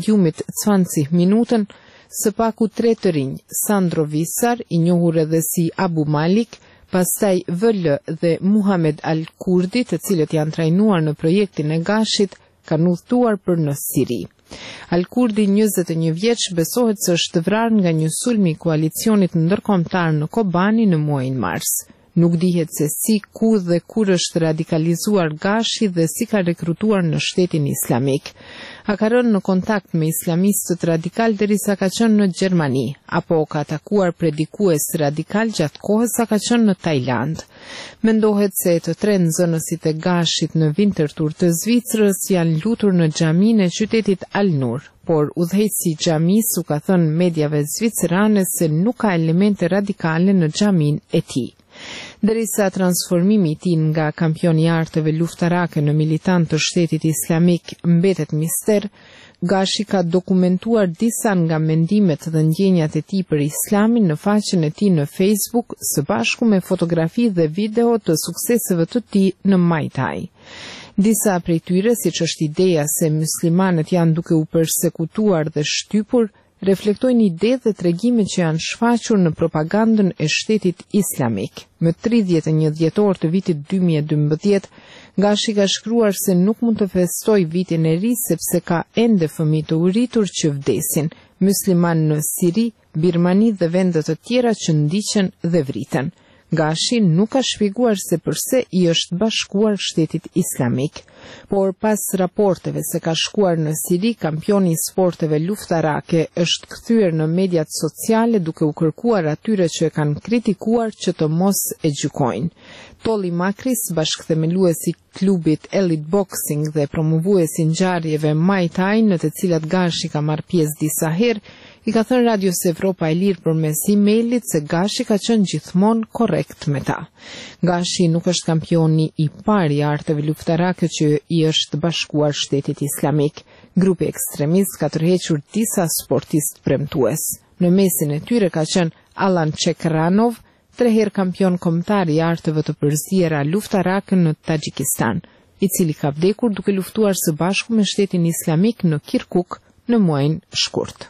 Gjumit 20 minutën, së paku 3 të rinj, Sandro Visar, i njohur edhe si Abu Malik, pastaj VL dhe Muhamed Al-Kurdi, të cilët janë trajnuar në projektin e Gashit, kanë udhëtuar për në Siri. Al-Kurdi, 21 vjeç, besohet se është vrarë nga një sulm i koalicionit ndërkombëtar në Kobani në muajin mars. Nuk dihet se si, ku dhe kur është radikalizuar Gashi dhe si ka rekrutuar në shtetin islamik. A ka rënë në kontakt me islamistët radikal derisa ka qenë në Gjermani, apo ka atakuar predikues radikal gjatë kohës sa ka qenë në Tajland. Mendohet se të tre nxënësit e Gashit në Winterthur të Zvicrës janë lutur në xhamin e qytetit Al-Nur, por udhëheqësi i xhamisë u ka thënë mediave zvicrane se nuk ka elemente radikale në xhamin e tij. Derisa transformimi i tij nga kampion i arteve luftarake në militant të shtetit islamik mbetet mister, Gashi ka dokumentuar disa nga mendimet dhe ndjenjat e tij për islamin në faqen e tij në Facebook, së bashku me fotografi dhe video të sukseseve të tij në Muay Thai. Disa prej tyre, siç është ideja se muslimanët janë duke u persekutuar dhe shtypur, reflektojnë ide dhe tregime që janë shfaqur në propagandën e shtetit islamik. Më 31 dhjetor të vitit 2012, Gashi ka shkruar se nuk mund të festoj vitin e ri sepse ka ende fëmijë të uritur që vdesin, musliman në Siri, Birmani dhe vende të tjera që ndiqen dhe vriten. Gashi nuk ka shpjeguar se përse i është bashkuar shtetit islamik, por pas raporteve se ka shkuar në Siri, kampioni i sporteve luftarake është kthyer në mediat sociale duke u kërkuar atyre që e kanë kritikuar që të mos e gjykojnë. Tolli Makris, bashkëthemeluesi i klubit Elite Boxing dhe promovuesi ngjarjeve Muay Thai në të cilat Gashi ka marrë pjesë disa herë, i ka thënë Radios Evropa e Lirë përmes e-mailit se Gashi ka qenë gjithmonë korrekt me ta. Gashi nuk është kampioni i parë i arteve luftarake që i është bashkuar shtetit islamik. Grupi ekstremist ka tërhequr disa sportistë premtues. Në mesin e tyre ka qenë Alan Chekranov, 3 herë kampion kombëtar i arteve të përzierë luftarake në Tagjikistan, i cili ka vdekur duke luftuar së bashku me shtetin islamik në Kirkuk në muajin shkurt.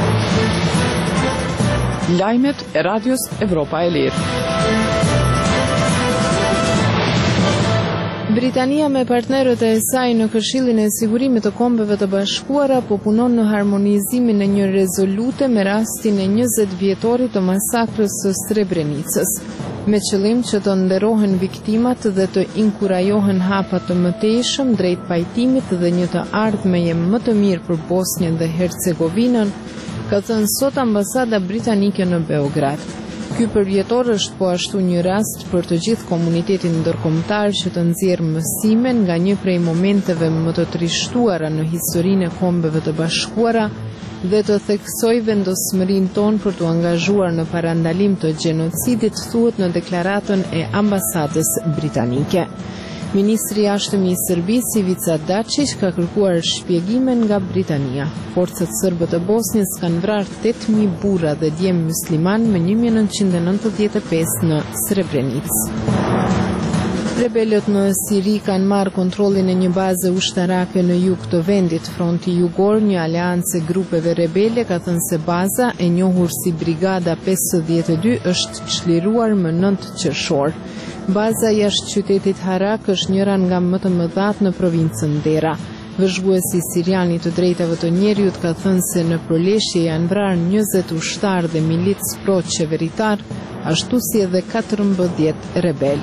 Lajmet e Radios Evropa e Lirë. Britania me partnerët e saj në Këshillin e Sigurimit të Kombeve të Bashkuara po punon në harmonizimin e një rezolute me rastin e 20 vjetorit të masakrës së Srebrenicës, me qëllim që të nderohen viktimat dhe të inkurajohen hapa të mëtejshëm drejt pajtimit dhe një të ardhmeje më të mirë për Bosnjën dhe Hercegovinën, ka thënë sot ambasada britanike në Beograd. Ky përvjetor është po ashtu një rast për të gjithë komunitetin ndërkombëtar që të nxjerrë mësime nga një prej momenteve më të trishtuara në historinë e Kombeve të Bashkuara dhe të theksoj vendosmërinë tonë për të angazhuar në parandalim të gjenocidit, thuhet në deklaratën e ambasadës britanike. Ministri i Jashtëm i Serbisë Ivica Dačić ka kërkuar shpjegime nga Britania. Forcat serbe të Bosnjës kanë vrarë 8.000 burra dhe djem musliman më 1995 në Srebrenicë. Rebelët në Siri kanë marrë kontrollin e një baze ushtarake në jug të vendit. Fronti Jugor, një aleancë e grupeve rebele, ka thënë se baza e njohur si Brigada 52 është çliruar më 9 qershor. Baza jashtë qytetit Harak është njëra nga më të mëdhat në provincën Dera. Vëzhguesi siriani të drejtave të njerëzit ka thënë se në përleshje janë vrarë 20 ushtar dhe milicë pro-qeveritar, ashtu si edhe 14 rebel.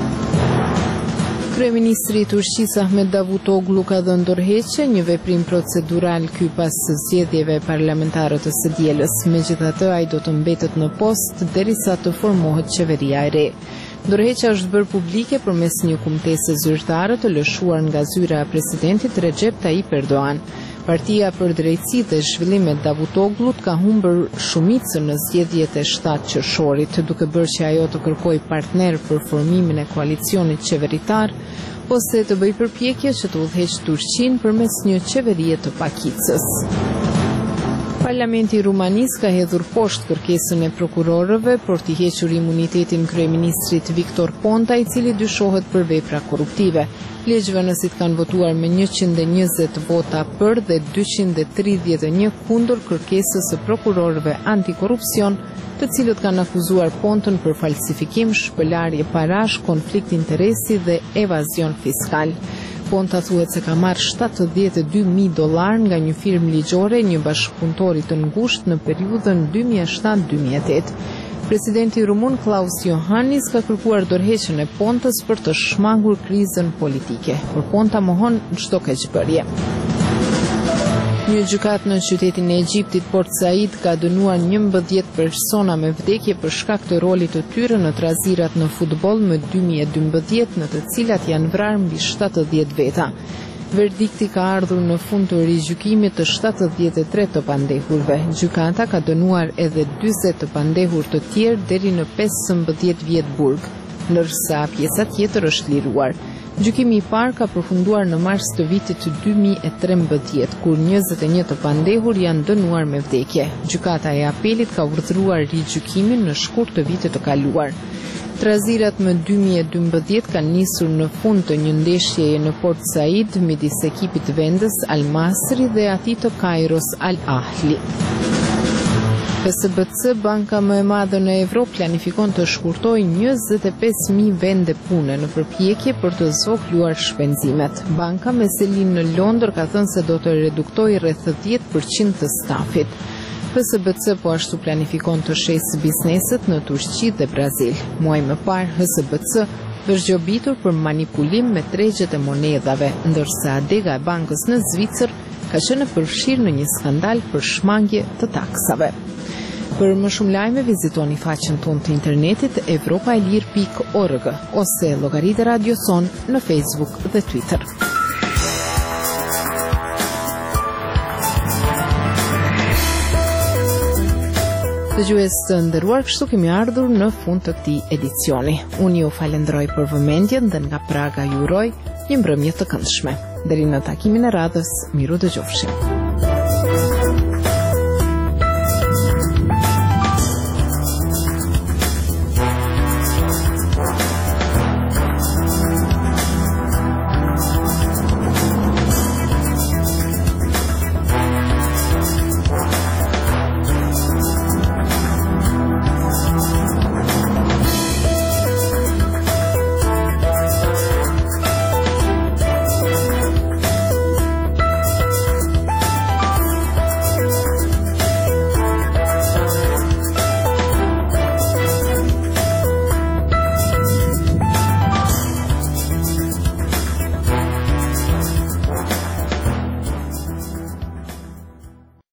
Kryeministri i Turqisë Ahmet Davutoglu ka dhënë dorëheqje një veprim procedural ky pas zgjedhjeve parlamentare të së dielës. Megjithatë, ai do të mbetet në post derisa të formohet qeveria e re. Dorëheqja është bërë publike përmes një kumtese zyrtare të lëshuar nga zyra e presidentit Recep Tayyip Erdogan. Partia për Drejtësi dhe Zhvillimet Davutoglut ka humbur shumicën në zgjedhjet e 7 qershorit, duke bërë që ajo të kërkojë partner për formimin e koalicionit qeveritar, ose të bëjë përpjekje që të udhëheqë Turqinë përmes një qeverie të pakicës. Parlamenti Rumanisë ka hedhur poshtë kërkesën e prokurorëve për t'i hequr imunitetin kryeministrit Viktor Ponta, i cili dyshohet për vepra korruptive. Legjvënësit kanë votuar me 120 vota për dhe 231 kundër kërkesës së prokurorëve antikorrupsion, të cilët kanë akuzuar Pontën për falsifikim, shpëlarje parash, konflikt interesi dhe evazion fiskal. Ponta thuhet se ka marrë $72,000 nga një firmë ligjore, një bashkëpunëtori të ngushtë në periudhën 2007-2008. Presidenti rumun Klaus Iohannis ka kërkuar dorëheqjen e Pontës për të shmangur krizën politike, por Ponta mohon çdo keqbërje. Një gjykatë në qytetin e Egjiptit Port Said ka dënuar 11 persona me vdekje për shkak të rolit të tyre në trazirat në futboll më 2012, në të cilat janë vrarë mbi 70 veta. Verdikti ka ardhur në fund të rigjykimit të 73 të pandehurve. Gjykata ka dënuar edhe 40 të pandehur të tjerë deri në 15 vjet burg, ndërsa pjesa tjetër është liruar. Gjykimi i parë ka përfunduar në mars të vitit 2013, kur 21 të pandehur janë dënuar me vdekje. Gjykata e apelit ka urdhëruar rigjykimin në shkurt të vitit të kaluar. Trazirat më 2012 kanë nisur në fund të një ndeshjeje në Port Said midis ekipit vendës Al Masri dhe atij të Kairos Al Ahli. PSBC, banka më e madhe në Evropë, planifikon të shkurtojë 25.000 vende pune në përpjekje për të zvogëluar shpenzimet. Banka me selinë në Londër ka thënë se do të reduktojë rreth 10% të stafit. PSBC po ashtu planifikon të shesë bizneset në Turqi dhe Brazil. Muaj më parë, HSBC është gjobitur për manipulim me tregjet e monedhave, ndërsa Adega e bankës në Zvicër ka qenë përfshirë në një skandal për shmangje të taksave. Për më shumë lajme, vizitoni faqen tonë të internetit evropaelir.org ose llogaritë e Radio Son në Facebook dhe Twitter. Dëgjues të nderuar, kështu kemi ardhur në fund të këtij edicioni. Unë ju falenderoj për vëmendjen dhe nga Praga ju uroj një mbrëmje të këndshme. Deri në takimin e radhës, miru dëgjofshim.